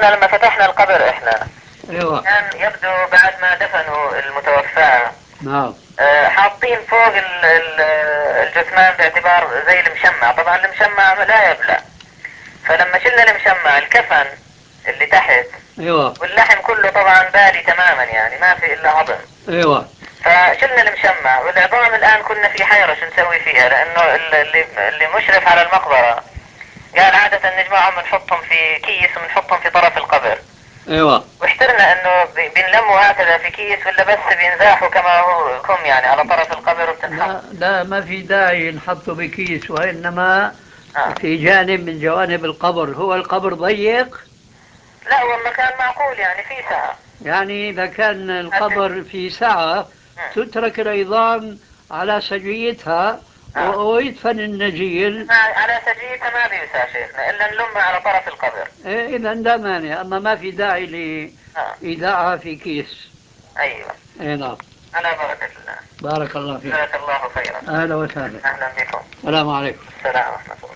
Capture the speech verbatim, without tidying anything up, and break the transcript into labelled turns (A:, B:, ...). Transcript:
A: كنا لما فتحنا القبر احنا
B: ايوه.
A: كان يبدو بعد ما دفنوا المتوفى
B: نعم.
A: آه، حاطين فوق ال- ال- الجثمان باعتبار زي المشمع. طبعا المشمع لا يبلى، فلما شلنا المشمع الكفن اللي تحت
B: ايوه.
A: واللحم كله طبعا بالي تماما، يعني ما في الا عظم.
B: ايوه.
A: فشلنا المشمع والعظام الان كنا في حيرة شو نسوي فيها، لانه اللي, اللي مشرف على المقبرة قال عادة نجمعهم ونحطهم في كيس ونحطهم في طرف القبر.
B: ايوه.
A: واحترنا انه بينلموا هكذا في كيس ولا بس بينزاحوا كما هو كم يعني على طرف القبر وبتنحط.
B: لا لا، ما في داعي نحطه بكيس، وإنما
A: آه.
B: في جانب من جوانب القبر. هو القبر ضيق،
A: لا والله كان معقول يعني في ساعة.
B: يعني إذا كان
A: هدي.
B: القبر في سعة
A: مم.
B: تترك العظام على سجيتها
A: آه.
B: ويدفن النجيل.
A: ما على سجيتها ما بيوسع شيخنا الا نلمها على طرف القبر.
B: إيه، إذا لا مانع، أما ما في داعي
A: آه.
B: لإيداعها في كيس.
A: ايوه.
B: إيه نعم.
A: على بركة الله.
B: بارك الله فيك.
A: جزاك الله خيرا.
B: أهلا وسهلا.
A: اهلا بكم.
B: السلام عليكم.
A: السلام ورحمة الله.